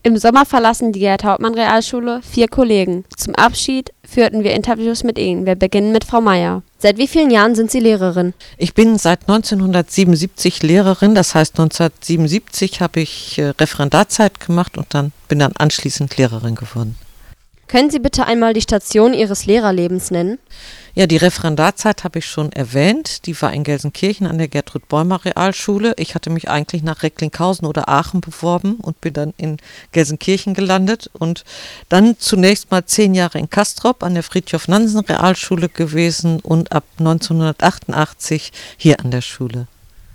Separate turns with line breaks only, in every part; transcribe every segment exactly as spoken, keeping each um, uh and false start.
Im Sommer verlassen die Gerd-Hauptmann-Realschule vier Kollegen. Zum Abschied führten wir Interviews mit ihnen. Wir beginnen mit Frau Meier. Seit wie vielen Jahren sind Sie Lehrerin?
Ich bin seit neunzehnhundertsiebenundsiebzig Lehrerin. Das heißt, neunzehnhundertsiebenundsiebzig habe ich äh, Referendarzeit gemacht und dann bin dann anschließend Lehrerin geworden.
Können Sie bitte einmal die Station Ihres Lehrerlebens nennen?
Ja, die Referendarzeit habe ich schon erwähnt. Die war in Gelsenkirchen an der Gertrud-Bäumer-Realschule. Ich hatte mich eigentlich nach Recklinghausen oder Aachen beworben und bin dann in Gelsenkirchen gelandet. Und dann zunächst mal zehn Jahre in Castrop an der Fridtjof-Nansen-Realschule gewesen und ab neunzehnhundertachtundachtzig hier an der Schule.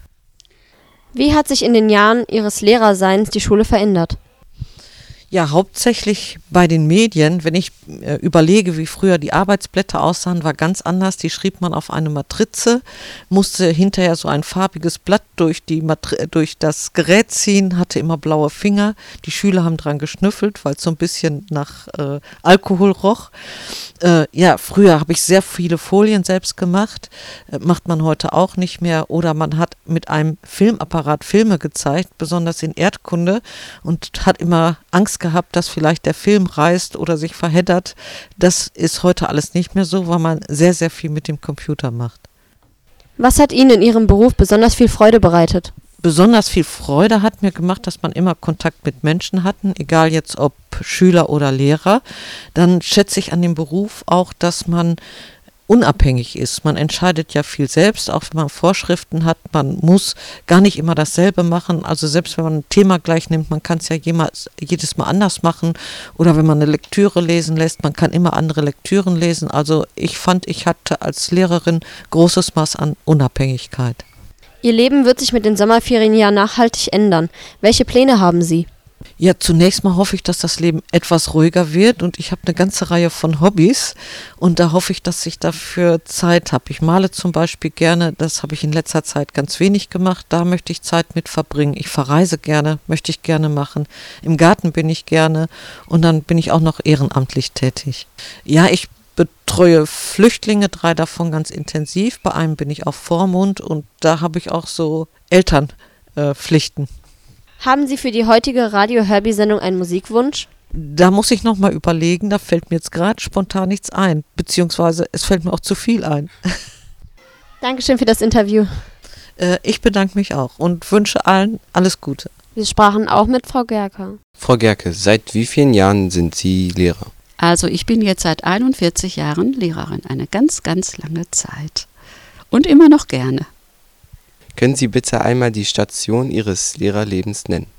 Wie hat sich in den Jahren Ihres Lehrerseins die Schule verändert?
Ja, hauptsächlich bei den Medien. Wenn ich äh, überlege, wie früher die Arbeitsblätter aussahen, war ganz anders. Die schrieb man auf eine Matrize, musste hinterher so ein farbiges Blatt durch, die Matri- durch das Gerät ziehen, hatte immer blaue Finger. Die Schüler haben dran geschnüffelt, weil es so ein bisschen nach äh, Alkohol roch. Äh, ja, früher habe ich sehr viele Folien selbst gemacht, äh, macht man heute auch nicht mehr. Oder man hat mit einem Filmapparat Filme gezeigt, besonders in Erdkunde, und hat immer Angst gehabt, dass vielleicht der Film reißt oder sich verheddert. Das ist heute alles nicht mehr so, weil man sehr, sehr viel mit dem Computer macht.
Was hat Ihnen in Ihrem Beruf besonders viel Freude bereitet?
Besonders viel Freude hat mir gemacht, dass man immer Kontakt mit Menschen hatten, egal jetzt ob Schüler oder Lehrer. Dann schätze ich an dem Beruf auch, dass man unabhängig ist. Man entscheidet ja viel selbst, auch wenn man Vorschriften hat. Man muss gar nicht immer dasselbe machen. Also selbst wenn man ein Thema gleich nimmt, man kann es ja jemals, jedes Mal anders machen. Oder wenn man eine Lektüre lesen lässt, man kann immer andere Lektüren lesen. Also ich fand, ich hatte als Lehrerin großes Maß an Unabhängigkeit.
Ihr Leben wird sich mit den Sommerferien ja nachhaltig ändern. Welche Pläne haben Sie?
Ja, zunächst mal hoffe ich, dass das Leben etwas ruhiger wird und ich habe eine ganze Reihe von Hobbys und da hoffe ich, dass ich dafür Zeit habe. Ich male zum Beispiel gerne, das habe ich in letzter Zeit ganz wenig gemacht, da möchte ich Zeit mit verbringen. Ich verreise gerne, möchte ich gerne machen. Im Garten bin ich gerne und dann bin ich auch noch ehrenamtlich tätig. Ja, ich betreue Flüchtlinge, drei davon ganz intensiv. Bei einem bin ich auf Vormund und da habe ich auch so Elternpflichten. Äh,
Haben Sie für die heutige Radio-Herbie-Sendung einen Musikwunsch?
Da muss ich nochmal überlegen, da fällt mir jetzt gerade spontan nichts ein, beziehungsweise es fällt mir auch zu viel ein.
Dankeschön für das Interview.
Äh, ich bedanke mich auch und wünsche allen alles Gute.
Wir sprachen auch mit Frau Gerke.
Frau Gerke, seit wie vielen Jahren sind Sie Lehrer?
Also ich bin jetzt seit einundvierzig Jahren Lehrerin, eine ganz, ganz lange Zeit. Und immer noch gerne.
Können Sie bitte einmal die Station Ihres Lehrerlebens nennen?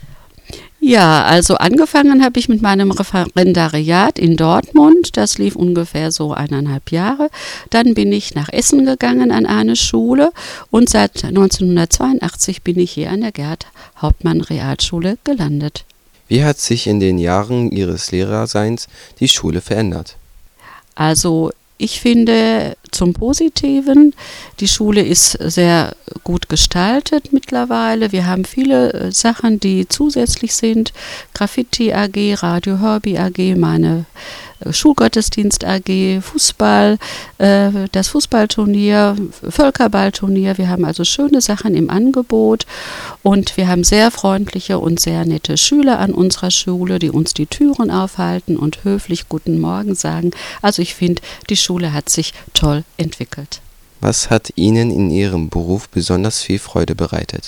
Ja, also angefangen habe ich mit meinem Referendariat in Dortmund. Das lief ungefähr so eineinhalb Jahre. Dann bin ich nach Essen gegangen an eine Schule und seit neunzehnhundertzweiundachtzig bin ich hier an der Gerd-Hauptmann-Realschule gelandet.
Wie hat sich in den Jahren Ihres Lehrerseins die Schule verändert?
Also ich finde zum Positiven, die Schule ist sehr gut gestaltet mittlerweile. Wir haben viele Sachen, die zusätzlich sind. Graffiti A G, Radio Herbie A G, meine Schulgottesdienst A G, Fußball, äh, das Fußballturnier, Völkerballturnier. Wir haben also schöne Sachen im Angebot und wir haben sehr freundliche und sehr nette Schüler an unserer Schule, die uns die Türen aufhalten und höflich Guten Morgen sagen. Also ich finde, die Schule hat sich toll entwickelt.
Was hat Ihnen in Ihrem Beruf besonders viel Freude bereitet?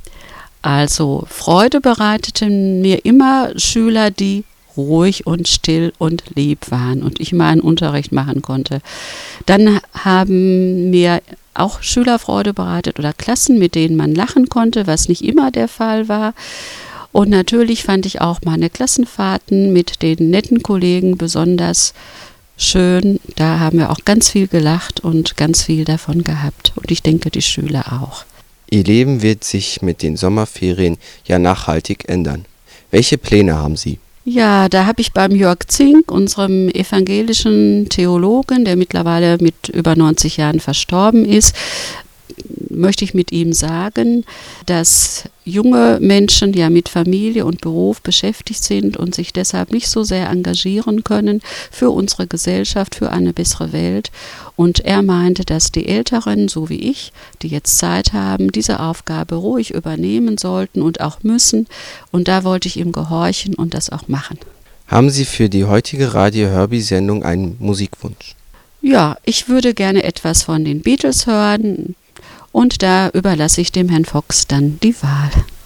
Also Freude bereiteten mir immer Schüler, die ruhig und still und lieb waren und ich mal einen Unterricht machen konnte. Dann haben mir auch Schüler Freude bereitet oder Klassen, mit denen man lachen konnte, was nicht immer der Fall war. Und natürlich fand ich auch meine Klassenfahrten mit den netten Kollegen besonders schön. Da haben wir auch ganz viel gelacht und ganz viel davon gehabt. Und ich denke, die Schüler auch.
Ihr Leben wird sich mit den Sommerferien ja nachhaltig ändern. Welche Pläne haben Sie?
Ja, da habe ich beim Jörg Zink, unserem evangelischen Theologen, der mittlerweile mit über neunzig Jahren verstorben ist, möchte ich mit ihm sagen, dass junge Menschen ja mit Familie und Beruf beschäftigt sind und sich deshalb nicht so sehr engagieren können für unsere Gesellschaft, für eine bessere Welt. Und er meinte, dass die Älteren, so wie ich, die jetzt Zeit haben, diese Aufgabe ruhig übernehmen sollten und auch müssen. Und da wollte ich ihm gehorchen und das auch machen.
Haben Sie für die heutige Radio-Herbie-Sendung einen Musikwunsch?
Ja, ich würde gerne etwas von den Beatles hören und da überlasse ich dem Herrn Fox dann die Wahl.